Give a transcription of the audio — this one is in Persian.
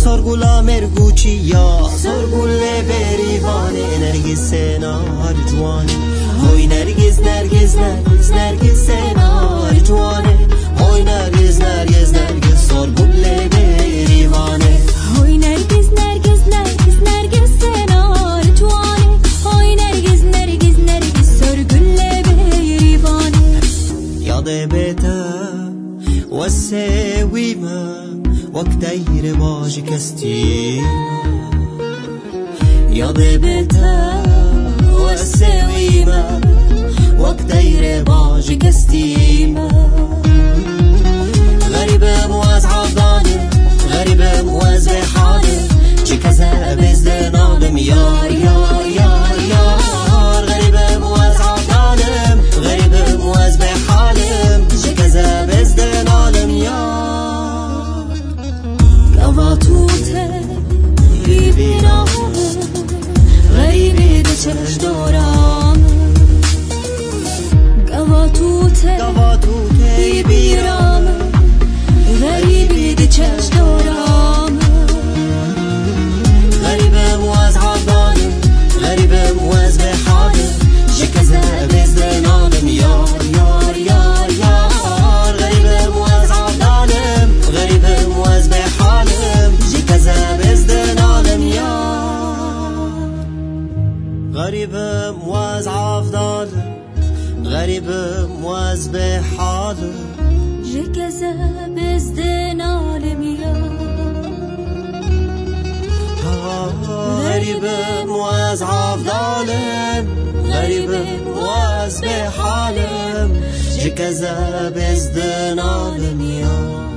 sorgula merguccia, sorgulle berivane, nergis senar juane. Hoy nergis, nergis, nergis, nergis senar juane. Hoy nergis, nergis, nergis, sorgulle berivane. Hoy nergis, nergis, nergis, nergis senar juane. Hoy nergis, nergis, nergis, sorgulle berivane. Yade beta والساويمة وكتير باجي كستيمة يا ضبتها والساويمة وكتير باجي كستيمة غريبة مواز عضاني غريبة مواز بحالي جي كذا بزدن عالم يار يار يار يار غريبة مواز عضاني غريبة مواز بحالي جي كذا بزدن عالم يار قواتوته ببینام غریبی دچش دورام قواتوته ببینام غریبی دچش دورام غريبة مواز عضاني غريبة مواز بحالي جي كذا بزدن عالم يار يار يار يار غريبة مواز عضاني غريبة مواز بحالي جي كذا بزدن عالم يار غريبة مواز عضاني غريبة مواز بحالي جي كذا بزدن عالم يار غريبة مواز عفضالم غريبة مواز بحالم جي كذا بزدن عالم يار